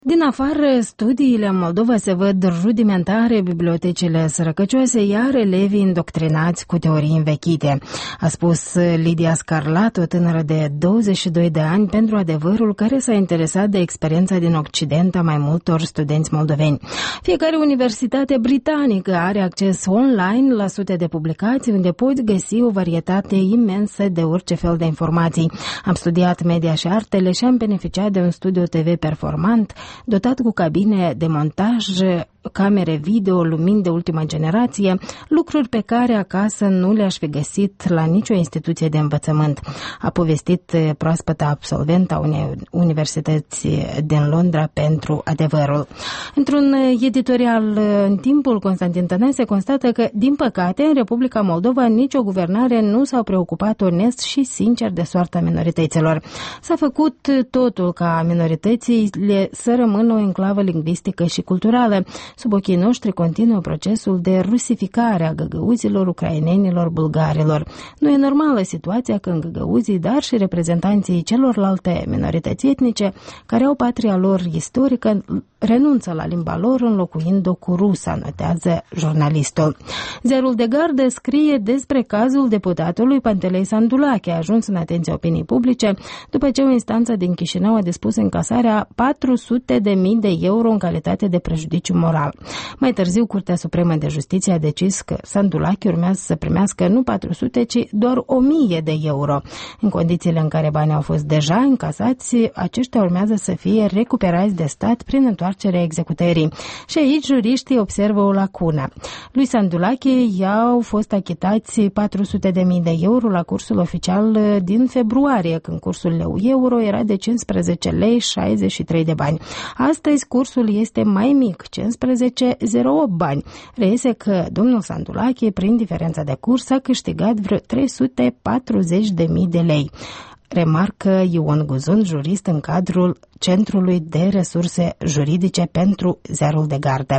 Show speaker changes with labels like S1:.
S1: Din afară, studiile în Moldova se văd rudimentare, bibliotecile sărăcăcioase, iar elevii îndoctrinați cu teorii învechite, a spus Lidia Scarlat, o tânără de 22 de ani, pentru Adevărul, care s-a interesat de experiența din Occident a mai multor studenți moldoveni. Fiecare universitate britanică are acces online la sute de publicații, unde poți găsi o varietate imensă de orice fel de informații. Am studiat media și artele și am beneficiat de un studio TV performant, dotat cu cabine de montaj, camere video, lumini de ultima generație, lucruri pe care acasă nu le-aș fi găsit la nicio instituție de învățământ, a povestit proaspăta absolventă a unei universități din Londra pentru Adevărul. Într-un editorial în Timpul, Constantin Tănase constată că, din păcate, în Republica Moldova nicio guvernare nu s-a preocupat onest și sincer de soarta minorităților. S-a făcut totul ca minoritățile să rămână o enclavă lingvistică și culturală. Sub ochii noștri continuă procesul de rusificare a găgăuzilor, ucrainenilor, bulgarilor. Nu e normală situația când găgăuzii, dar și reprezentanții celorlalte minorități etnice, care au patria lor istorică, renunță la limba lor înlocuind-o cu rusa, notează jurnalistul. Ziarul de Gardă scrie despre cazul deputatului Pantelei Sandulache, a ajuns în atenția opiniei publice după ce o instanță din Chișinău a dispus încasarea 400.000 de euro în calitate de prejudiciu moral. Mai târziu, Curtea Supremă de Justiție a decis că Sandulache urmează să primească nu 400, ci doar 1.000 de euro. În condițiile în care banii au fost deja încasați, aceștia urmează să fie recuperați de stat prin întoarcerea executării. Și aici juriștii observă o lacună. Lui Sandulache i-au fost achitați 400.000 de euro la cursul oficial din februarie, când cursul leu-euro era de 15 lei 63 de bani. Astăzi cursul este mai mic, 15,08 bani. Reiese că domnul Sandulache, prin diferența de curs, a câștigat vreo 340.000 de lei. Remarcă Ion Guzun, jurist în cadrul Centrului de Resurse Juridice pentru Ziarul de Gardă.